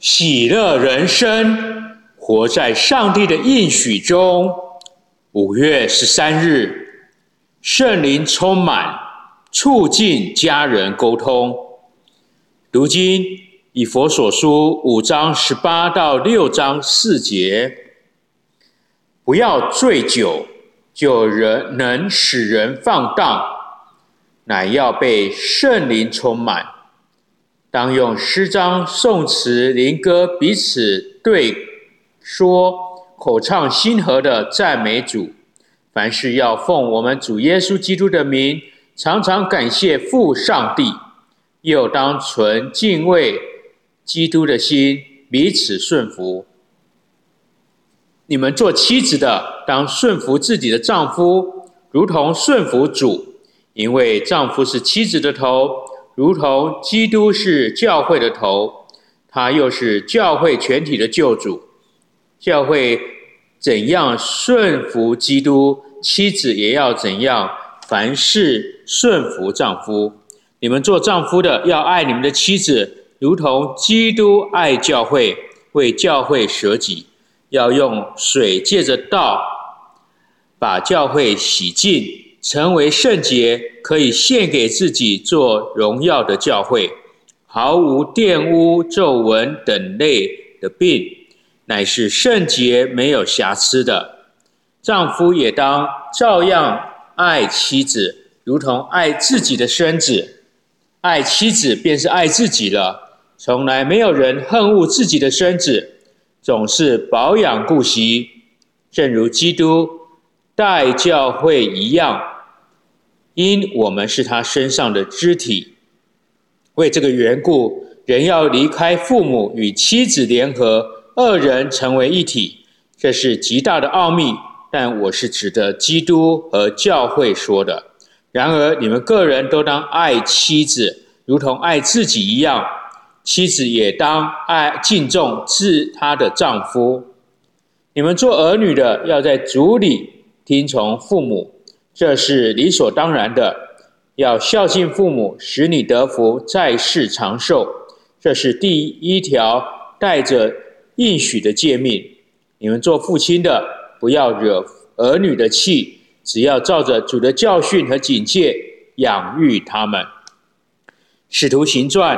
喜乐人生，活在上帝的应许中。5月13日，圣灵充满，促进家人沟通。读经以弗所书5章18到6章4节。不要醉酒，就能使人放荡，乃要被圣灵充满。当用诗章、颂词、灵歌彼此对说，口唱心和的赞美主。凡事要奉我们主耶稣基督的名，常常感谢父上帝，又当存敬畏基督的心，彼此顺服。你们做妻子的，当顺服自己的丈夫，如同顺服主，因为丈夫是妻子的头，如同基督是教会的头，他又是教会全体的救主。教会怎样顺服基督，妻子也要怎样凡事顺服丈夫。你们做丈夫的，要爱你们的妻子，如同基督爱教会，为教会舍己，要用水借着道把教会洗净，成为圣洁，可以献给自己做荣耀的教会，毫无玷污、皱纹等类的病，乃是圣洁没有瑕疵的。丈夫也当照样爱妻子，如同爱自己的身子。爱妻子便是爱自己了。从来没有人恨恶自己的身子，总是保养顾惜，正如基督待教会一样，因我们是他身上的肢体。为这个缘故，人要离开父母，与妻子联合，二人成为一体。这是极大的奥秘，但我是指的基督和教会说的。然而你们个人都当爱妻子，如同爱自己一样，妻子也当敬重她的丈夫。你们做儿女的，要在主里听从父母，这是理所当然的。要孝敬父母，使你得福，在世长寿，这是第一条带着应许的诫命。你们做父亲的，不要惹儿女的气，只要照着主的教训和警戒养育他们。使徒行传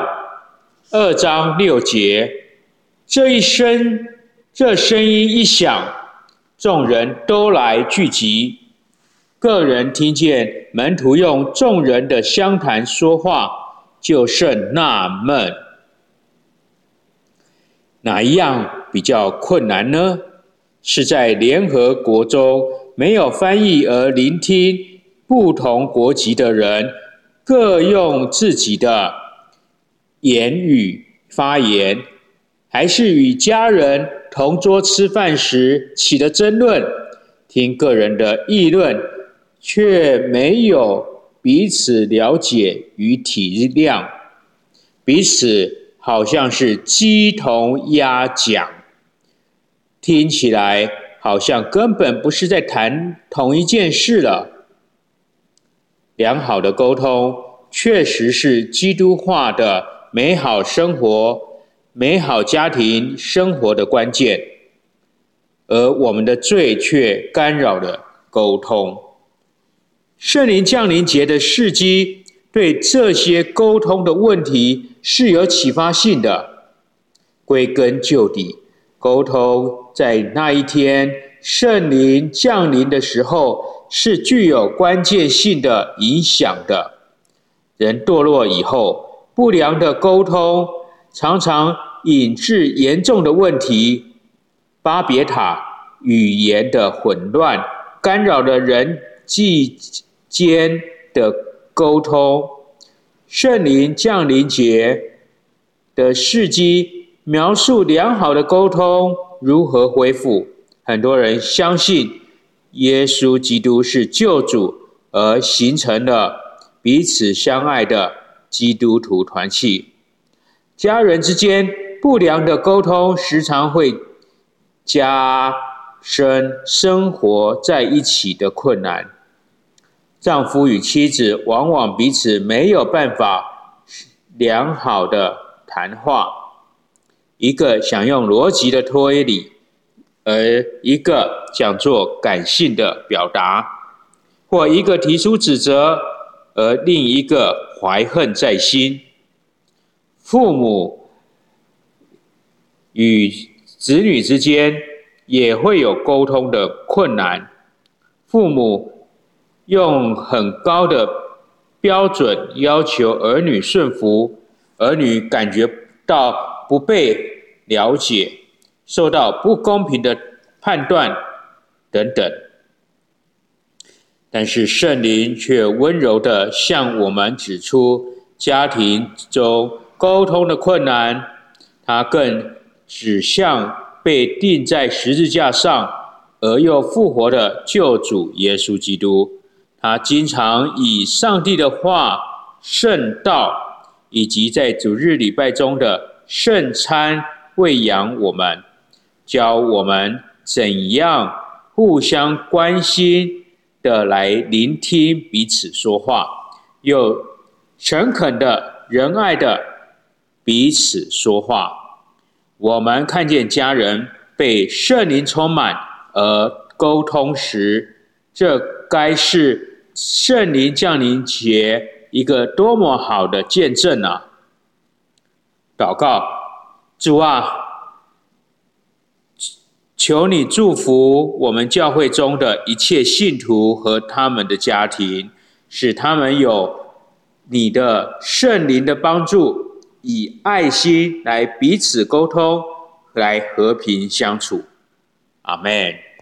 2章6节，这声音一响，众人都来聚集。个人听见门徒用众人的相谈说话，就甚纳闷。哪一样比较困难呢？是在联合国中没有翻译而聆听不同国籍的人各用自己的言语发言，还是与家人同桌吃饭时起了争论，听个人的议论，却没有彼此了解与体谅，彼此好像是鸡同鸭讲，听起来好像根本不是在谈同一件事了。良好的沟通确实是基督化的美好生活、美好家庭生活的关键，而我们的罪却干扰了沟通。圣灵降临节的事迹对这些沟通的问题是有启发性的。归根究底，沟通在那一天圣灵降临的时候是具有关键性的影响的。人堕落以后，不良的沟通常常引致严重的问题。巴别塔语言的混乱干扰了人际间的沟通。圣灵降临节的事迹描述良好的沟通如何恢复。很多人相信耶稣基督是救主，而形成了彼此相爱的基督徒团契。家人之间不良的沟通时常会加深生活在一起的困难。丈夫与妻子往往彼此没有办法良好的谈话， 一个想用逻辑的推理，而一个想做感性的表达，或一个提出指责，而另一个怀恨在心。父母与子女之间也会有沟通的困难，父母用很高的标准要求儿女顺服，儿女感觉到不被了解，受到不公平的判断等等。但是圣灵却温柔地向我们指出家庭中沟通的困难，他更指向被钉在十字架上而又复活的救主耶稣基督。他经常以上帝的话、圣道以及在主日礼拜中的圣餐喂养我们，教我们怎样互相关心的来聆听彼此说话，又诚恳的、仁爱的彼此说话。我们看见家人被圣灵充满而沟通时，这该是圣灵降临节一个多么好的见证啊！祷告，主啊，求你祝福我们教会中的一切信徒和他们的家庭，使他们有你的圣灵的帮助，以爱心来彼此沟通，来和平相处。阿们。